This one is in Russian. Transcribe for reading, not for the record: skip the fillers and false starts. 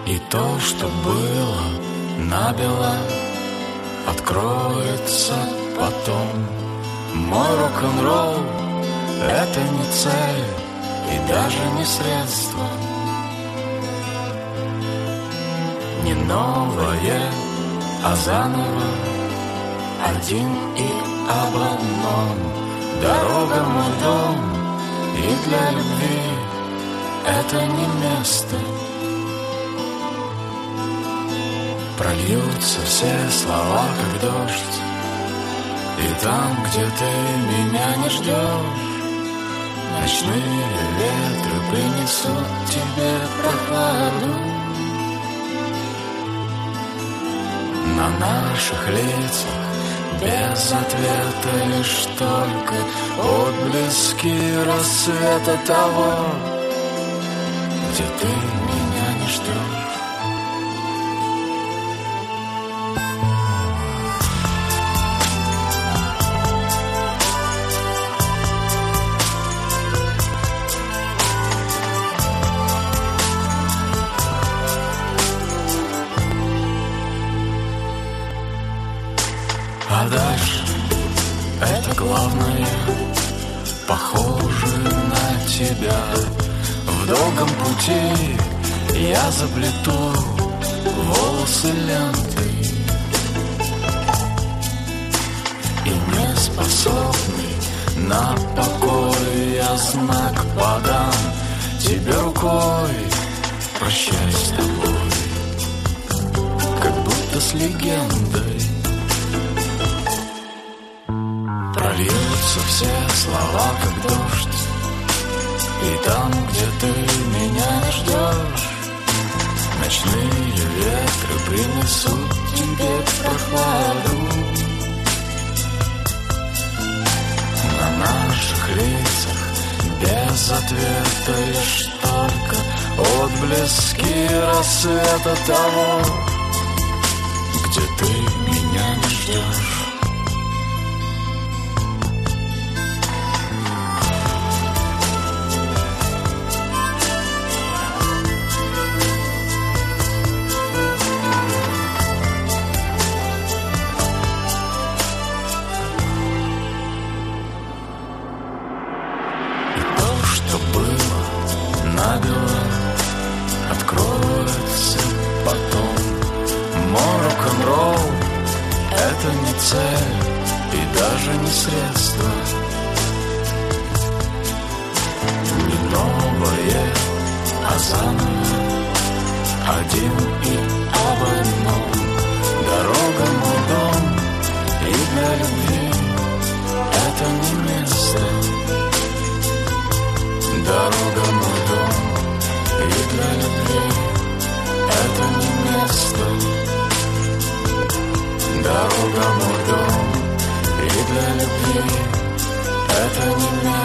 И то, что было набело, откроется потом. Мой рок-н-ролл — это не цель и даже не средство, не новое, а заново, один и об одном. Дорога — мой дом, и для любви это не место. Прольются все слова, как дождь, и там, где ты меня не ждешь, ночные ветры принесут тебе прохладу. На наших лицах без ответа лишь только отблески рассвета того, где ты меня не ждешь. А дальше это главное, похоже на тебя. В долгом пути я заплету волосы лентой, и не способный на покой я знак подам тебе рукой. Прощай с тобой, как будто с легендой. Прольются все слова, как дождь, и там, где ты меня не ждешь, ночные ветры принесут тебе прохладу. На наших лицах без ответа лишь только отблески рассвета того, где ты меня не ждешь. Откроется потом. Мой рок-н-ролл — это не цель и даже не средство, не новое, а заново, один и об одном. Дорога — мой дом, и для любви это не место. Дорога — мой дом, и для любви это не место. Дорога — мой дом, и для любви это не место.